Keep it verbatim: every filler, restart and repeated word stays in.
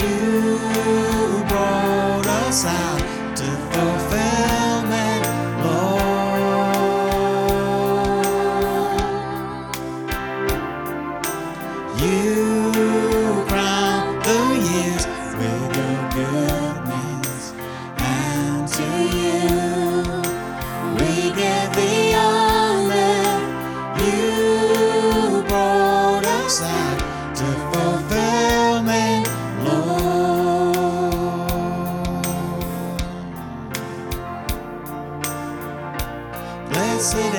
You brought us out to fulfillment, Lord. You crown the years with your goodness, and to you we give the honor. You brought us out to fulfillment, Lord. Blessed